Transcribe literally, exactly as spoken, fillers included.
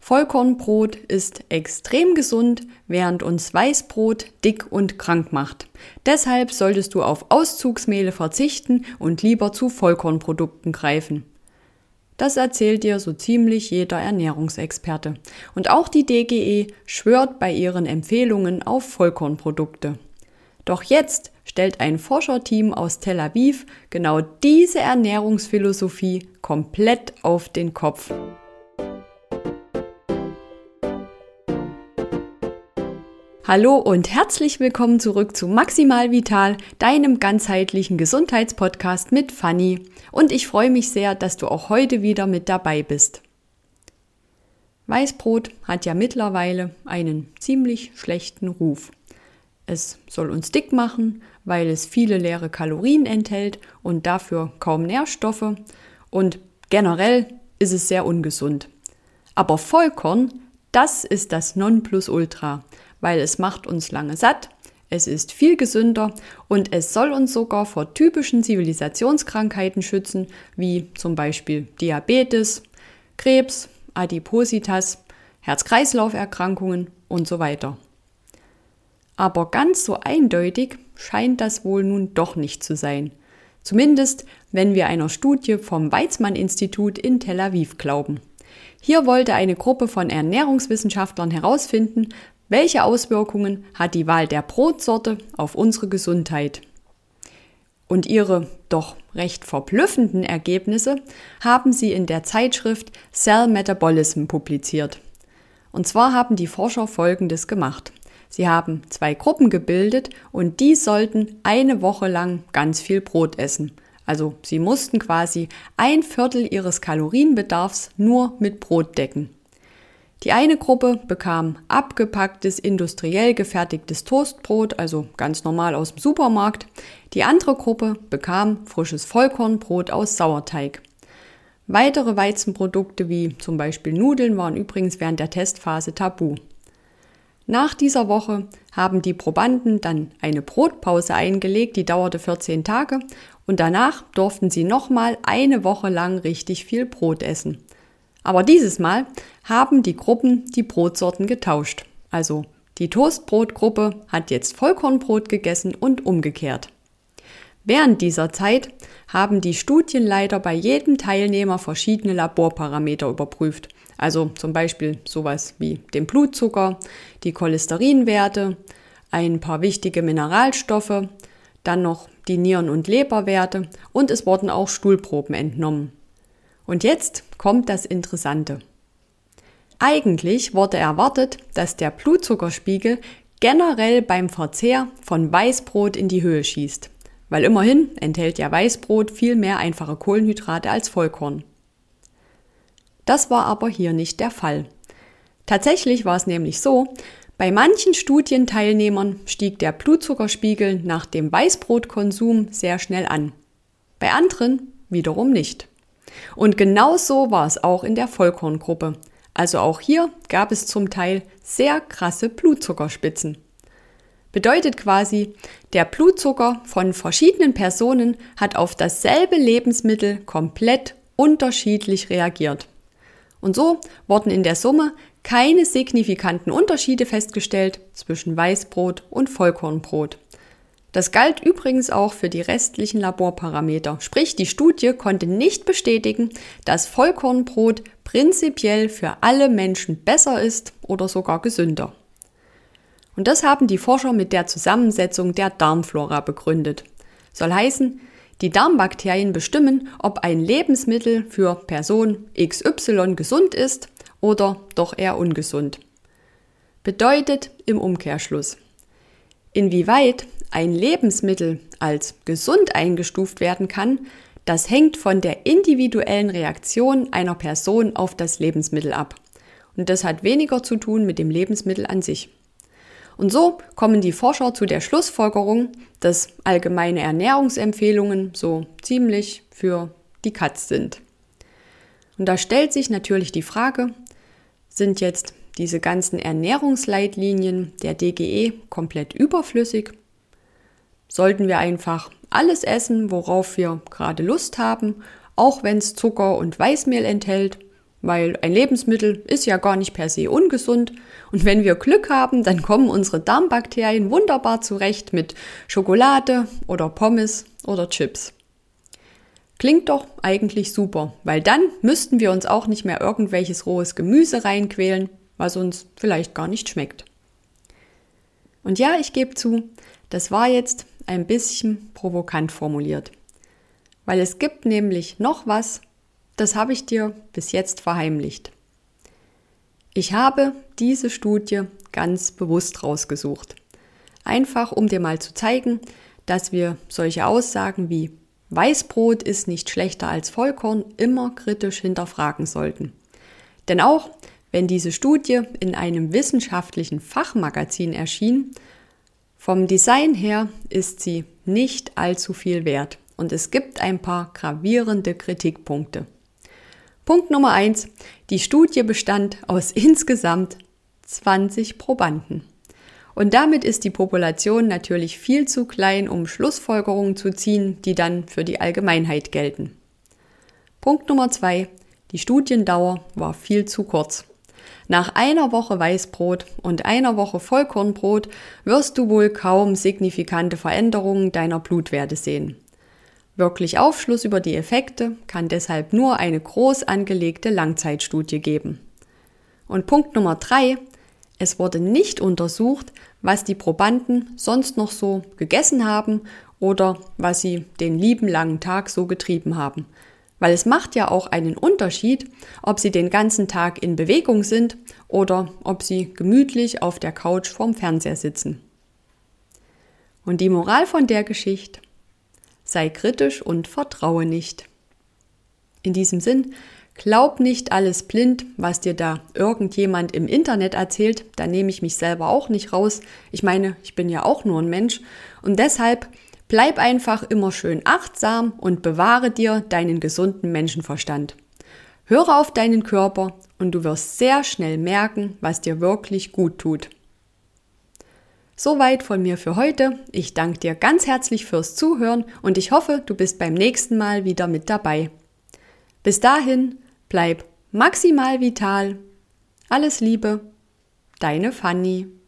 Vollkornbrot ist extrem gesund, während uns Weißbrot dick und krank macht. Deshalb solltest du auf Auszugsmehle verzichten und lieber zu Vollkornprodukten greifen. Das erzählt dir so ziemlich jeder Ernährungsexperte. Und auch die D G E schwört bei ihren Empfehlungen auf Vollkornprodukte. Doch jetzt stellt ein Forscherteam aus Tel Aviv genau diese Ernährungsphilosophie komplett auf den Kopf. Hallo und herzlich willkommen zurück zu Maximal Vital, deinem ganzheitlichen Gesundheitspodcast mit Fanny. Und ich freue mich sehr, dass du auch heute wieder mit dabei bist. Weißbrot hat ja mittlerweile einen ziemlich schlechten Ruf. Es soll uns dick machen, weil es viele leere Kalorien enthält und dafür kaum Nährstoffe. Und generell ist es sehr ungesund. Aber Vollkorn, das ist das Nonplusultra. Weil es macht uns lange satt, es ist viel gesünder und es soll uns sogar vor typischen Zivilisationskrankheiten schützen, wie zum Beispiel Diabetes, Krebs, Adipositas, Herz-Kreislauf-Erkrankungen und so weiter. Aber ganz so eindeutig scheint das wohl nun doch nicht zu sein. Zumindest, wenn wir einer Studie vom Weizmann-Institut in Tel Aviv glauben. Hier wollte eine Gruppe von Ernährungswissenschaftlern herausfinden, welche Auswirkungen hat die Wahl der Brotsorte auf unsere Gesundheit? Und ihre doch recht verblüffenden Ergebnisse haben sie in der Zeitschrift Cell Metabolism publiziert. Und zwar haben die Forscher Folgendes gemacht. Sie haben zwei Gruppen gebildet und die sollten eine Woche lang ganz viel Brot essen. Also sie mussten quasi ein Viertel ihres Kalorienbedarfs nur mit Brot decken. Die eine Gruppe bekam abgepacktes, industriell gefertigtes Toastbrot, also ganz normal aus dem Supermarkt. Die andere Gruppe bekam frisches Vollkornbrot aus Sauerteig. Weitere Weizenprodukte wie zum Beispiel Nudeln waren übrigens während der Testphase tabu. Nach dieser Woche haben die Probanden dann eine Brotpause eingelegt, die dauerte vierzehn Tage und danach durften sie nochmal eine Woche lang richtig viel Brot essen. Aber dieses Mal haben die Gruppen die Brotsorten getauscht. Also die Toastbrotgruppe hat jetzt Vollkornbrot gegessen und umgekehrt. Während dieser Zeit haben die Studienleiter bei jedem Teilnehmer verschiedene Laborparameter überprüft. Also zum Beispiel sowas wie den Blutzucker, die Cholesterinwerte, ein paar wichtige Mineralstoffe, dann noch die Nieren- und Leberwerte und es wurden auch Stuhlproben entnommen. Und jetzt kommt das Interessante. Eigentlich wurde erwartet, dass der Blutzuckerspiegel generell beim Verzehr von Weißbrot in die Höhe schießt, weil immerhin enthält ja Weißbrot viel mehr einfache Kohlenhydrate als Vollkorn. Das war aber hier nicht der Fall. Tatsächlich war es nämlich so, bei manchen Studienteilnehmern stieg der Blutzuckerspiegel nach dem Weißbrotkonsum sehr schnell an, bei anderen wiederum nicht. Und genau so war es auch in der Vollkorngruppe. Also auch hier gab es zum Teil sehr krasse Blutzuckerspitzen. Bedeutet quasi, der Blutzucker von verschiedenen Personen hat auf dasselbe Lebensmittel komplett unterschiedlich reagiert. Und so wurden in der Summe keine signifikanten Unterschiede festgestellt zwischen Weißbrot und Vollkornbrot. Das galt übrigens auch für die restlichen Laborparameter. Sprich, die Studie konnte nicht bestätigen, dass Vollkornbrot prinzipiell für alle Menschen besser ist oder sogar gesünder. Und das haben die Forscher mit der Zusammensetzung der Darmflora begründet. Soll heißen, die Darmbakterien bestimmen, ob ein Lebensmittel für Person X Y gesund ist oder doch eher ungesund. Bedeutet im Umkehrschluss: Inwieweit ein Lebensmittel als gesund eingestuft werden kann, das hängt von der individuellen Reaktion einer Person auf das Lebensmittel ab. Und das hat weniger zu tun mit dem Lebensmittel an sich. Und so kommen die Forscher zu der Schlussfolgerung, dass allgemeine Ernährungsempfehlungen so ziemlich für die Katz sind. Und da stellt sich natürlich die Frage, sind jetzt diese ganzen Ernährungsleitlinien der D G E komplett überflüssig? Sollten wir einfach alles essen, worauf wir gerade Lust haben, auch wenn es Zucker und Weißmehl enthält, weil ein Lebensmittel ist ja gar nicht per se ungesund. Und wenn wir Glück haben, dann kommen unsere Darmbakterien wunderbar zurecht mit Schokolade oder Pommes oder Chips. Klingt doch eigentlich super, weil dann müssten wir uns auch nicht mehr irgendwelches rohes Gemüse reinquälen, was uns vielleicht gar nicht schmeckt. Und ja, ich gebe zu, das war jetzt ein bisschen provokant formuliert. Weil es gibt nämlich noch was, das habe ich dir bis jetzt verheimlicht. Ich habe diese Studie ganz bewusst rausgesucht. Einfach um dir mal zu zeigen, dass wir solche Aussagen wie Weißbrot ist nicht schlechter als Vollkorn immer kritisch hinterfragen sollten. Denn auch wenn diese Studie in einem wissenschaftlichen Fachmagazin erschien, vom Design her ist sie nicht allzu viel wert und es gibt ein paar gravierende Kritikpunkte. Punkt Nummer eins. Die Studie bestand aus insgesamt zwanzig Probanden. Und damit ist die Population natürlich viel zu klein, um Schlussfolgerungen zu ziehen, die dann für die Allgemeinheit gelten. Punkt Nummer zwei. Die Studiendauer war viel zu kurz. Nach einer Woche Weißbrot und einer Woche Vollkornbrot wirst du wohl kaum signifikante Veränderungen deiner Blutwerte sehen. Wirklich Aufschluss über die Effekte kann deshalb nur eine groß angelegte Langzeitstudie geben. Und Punkt Nummer drei. Es wurde nicht untersucht, was die Probanden sonst noch so gegessen haben oder was sie den lieben langen Tag so getrieben haben. Weil es macht ja auch einen Unterschied, ob sie den ganzen Tag in Bewegung sind oder ob sie gemütlich auf der Couch vorm Fernseher sitzen. Und die Moral von der Geschichte: Sei kritisch und vertraue nicht. In diesem Sinn, glaub nicht alles blind, was dir da irgendjemand im Internet erzählt. Da nehme ich mich selber auch nicht raus. Ich meine, ich bin ja auch nur ein Mensch. Und deshalb bleib einfach immer schön achtsam und bewahre dir deinen gesunden Menschenverstand. Höre auf deinen Körper und du wirst sehr schnell merken, was dir wirklich gut tut. Soweit von mir für heute. Ich danke dir ganz herzlich fürs Zuhören und ich hoffe, du bist beim nächsten Mal wieder mit dabei. Bis dahin, bleib maximal vital. Alles Liebe, deine Fanny.